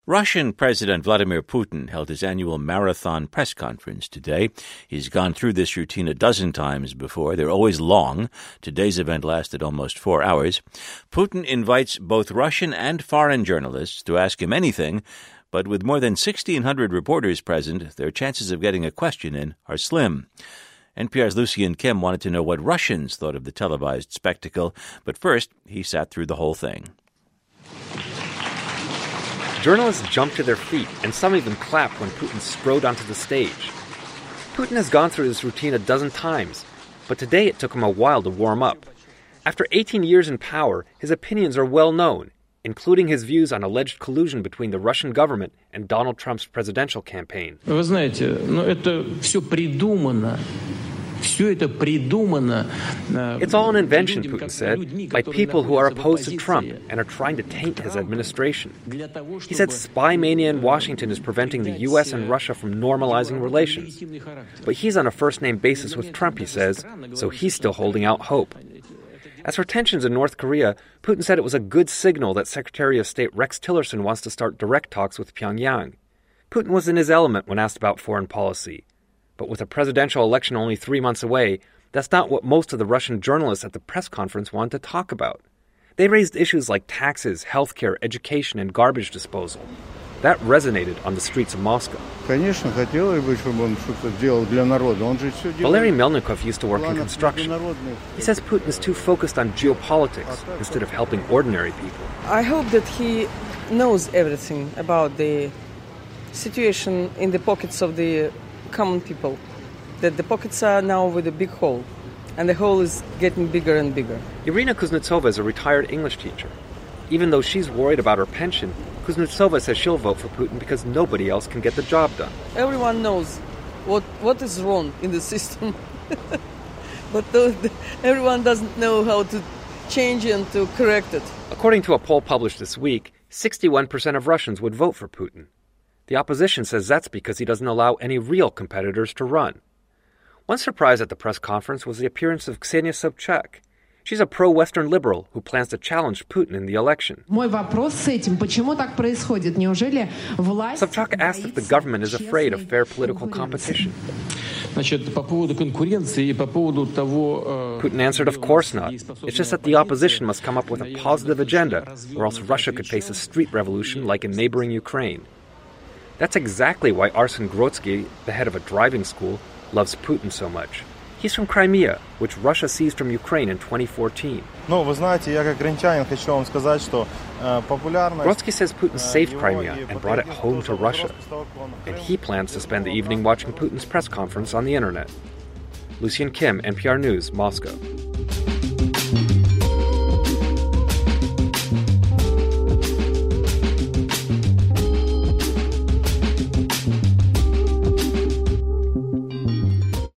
Russian President Vladimir Putin held his annual marathon press conference today. He's gone through this routine a dozen times before. They're always long. Today's event lasted almost 4 hours. Putin invites both Russian and foreign journalists to ask him anything, but with more than 1,600 reporters present, their chances of getting a question in are slim. NPR's Lucian Kim wanted to know what Russians thought of the televised spectacle, but first, he sat through the whole thing. Journalists jumped to their feet, and some even clapped when Putin strode onto the stage. Putin has gone through this routine a dozen times, but today it took him a while to warm up. After 18 years in power, his opinions are well known, including his views on alleged collusion between the Russian government and Donald Trump's presidential campaign. Вы знаете, это все придумано. It's all an invention, Putin said, by people who are opposed to Trump and are trying to taint his administration. He said spy mania in Washington is preventing the U.S. and Russia from normalizing relations. But he's on a first-name basis with Trump, he says, so he's still holding out hope. As for tensions in North Korea, Putin said it was a good signal that Secretary of State Rex Tillerson wants to start direct talks with Pyongyang. Putin was in his element when asked about foreign policy. But with a presidential election only 3 months away, that's not what most of the Russian journalists at the press conference wanted to talk about. They raised issues like taxes, healthcare, education, and garbage disposal. That resonated on the streets of Moscow. Valery Melnikov used to work in construction. He says Putin is too focused on geopolitics instead of helping ordinary people. I hope that he knows everything about the situation in the pockets of the common people, that the pockets are now with a big hole, and the hole is getting bigger and bigger. Irina Kuznetsova is a retired English teacher. Even though she's worried about her pension, Kuznetsova says she'll vote for Putin because nobody else can get the job done. Everyone knows what is wrong in the system, but everyone doesn't know how to change and to correct it. According to a poll published this week, 61% of Russians would vote for Putin. The opposition says that's because he doesn't allow any real competitors to run. One surprise at the press conference was the appearance of Ksenia Sobchak. She's a pro-Western liberal who plans to challenge Putin in the election. Sobchak asked if the government is afraid of fair political competition. Putin answered, of course not. It's just that the opposition must come up with a positive agenda, or else Russia could face a street revolution like in neighboring Ukraine. That's exactly why Arsen Grodzki, the head of a driving school, loves Putin so much. He's from Crimea, which Russia seized from Ukraine in 2014. Grodzki says Putin saved Crimea and brought it home to Russia. And he plans to spend the evening watching Putin's press conference on the internet. Lucian Kim, NPR News, Moscow.